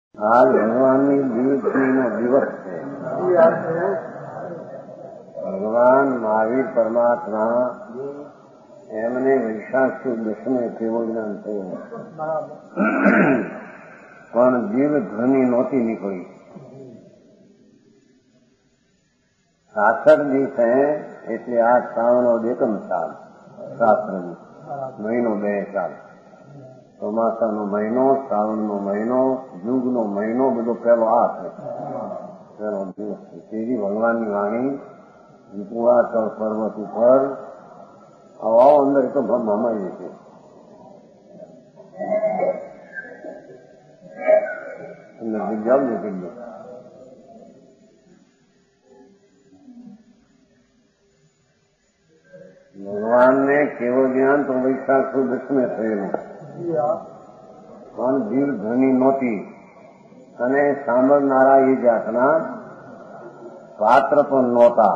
આજ ભગવાનની દિવસનો દિવસ છે. ભગવાન મહાવીર પરમાત્મા એમને વૈશાખ સુદ દસમે કેવો જ્ઞાન થયું, પણ જીવ ધ્વનિ નહોતી નીકળી. 66 દિવસે એટલે આ શ્રાવણો એકમ સાલ, શાસ્ત્રની મહિનો 2 સાલ, ચોમાસાનો મહિનો, શ્રાવણનો મહિનો, યુગનો મહિનો, બધો પહેલો આ છે, પહેલો દિવસ છે. તેવી ભગવાનની વાણી વિપુલાચળ પર્વત ઉપર આવો અંદર તો ભમાઈ છે. અંદર જગ્યા નથી ગયો. ભગવાનને કેવો જ્ઞાન તો વૈશાખ સુદ દસમે થયેલું, પણ જીવ ધ્વનિ નહોતી અને સાંભળનારા એ જાતના પાત્ર પણ નહોતા.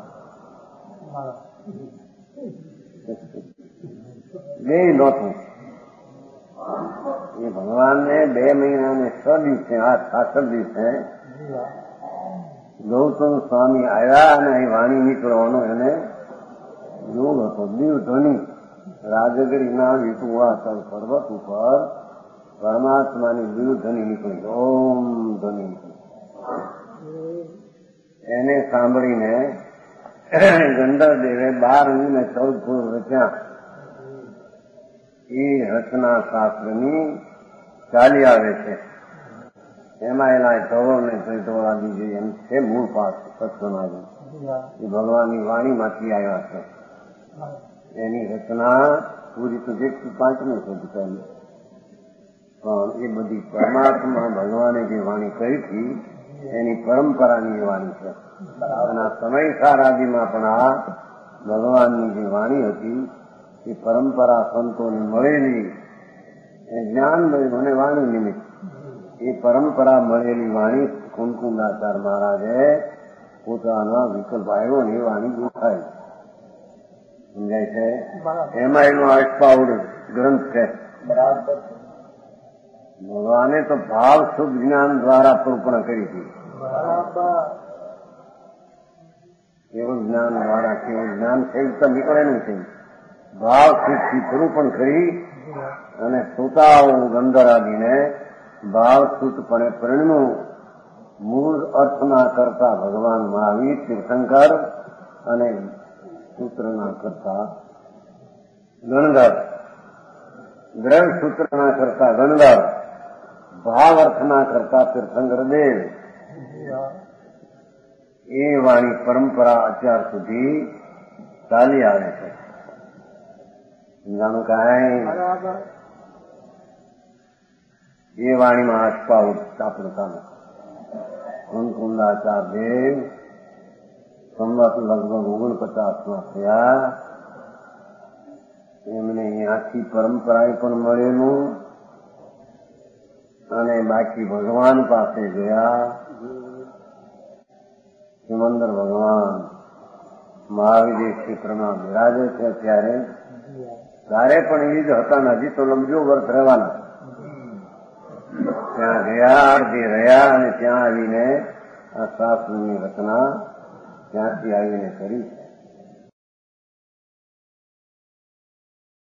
બે નહોતું. એ ભગવાનને 2 મહિના ને 6 દિવસે, આ 66 દિવસે ગૌતમ સ્વામી આવ્યા અને અહીં વાણી નીકળવાનો એને યોગ હતો. દીવ ધ્વનિ રાજગીરીના વિપુલાચળ પર્વત ઉપર પરમાત્માની દીવ ધ્વનિ નીકળી, ઓમ ધ્વનિ નીકળી. એને સાંભળીને ગંધર્વદેવે 12 અને 14 ફૂલ રચ્યા. એ રચના શાસ્ત્રની ચાલી આવે છે. એમાં એના ધોળ ને ચૈતોળાદી જે એમ છે મૂળ પાઠ સત્સનાજી એ ભગવાનની વાણીમાંથી આવ્યા છે. એની રચના પૂરી તો 105મી સદી પહેલી, પણ એ બધી પરમાત્મા ભગવાને જે વાણી કરી હતી એની પરંપરાની વાણી છે. અને સમય સારાદીમાં પણ આ ભગવાનની જે વાણી હતી એ પરંપરા સંતોની મળેલી, એ જ્ઞાન મળ્યું અને વાણી નિમિત્ત એ પરંપરા મળેલી વાણી કુમકુંદાચાર્ય મહારાજે પોતાના વિકલ્પ આવ્યો ને એ વાણી દેખાય. સમજાય છે? એમાં એનો અષ્ટાવડ ગ્રંથ છે. ભગવાને તો ભાવ શુદ્ધ જ્ઞાન દ્વારા કલ્પના કરી હતી. કેવળ જ્ઞાન દ્વારા, કેવળ જ્ઞાન છે તો નીકળેલું છે. ભાવ શુદ્ધથી નિરૂપણ કરી અને શ્રોતાઓ ગંધર્વાદીને ભાવ શુદ્ધપણે પરિણમ્યું. મૂળ અર્થના કરતા ભગવાન મહાવીર તીર્થંકર અને સૂત્રના કરતા ગણધર, ગ્રંથ સૂત્રના કરતા ગણધર, ભાવ અર્થના કરતા તીર્થંકર દેવ. એ વાણી પરંપરા અત્યાર સુધી ચાલી આવે છે. સમજાણું કાંઈ? એ વાણીમાં અષ્ટાવડ આપણું કામ. કુમકુંદાચાર્ય દેવ સંવત લગભગ 49માં થયા. એમને આખી પરંપરાએ પણ મળેલું અને બાકી ભગવાન પાસે ગયા. સિમંદર ભગવાન મહાવીર ક્ષેત્રમાં બિરાજે છે ત્યારે પણ એ જ હતા ને હજી તો લંબજો વર્ત રહેવાના. ત્યાં ગયા, અડધી રહ્યા અને ત્યાં આવીને આ શાસ્ત્રની રચના ત્યાંથી આવીને કરી.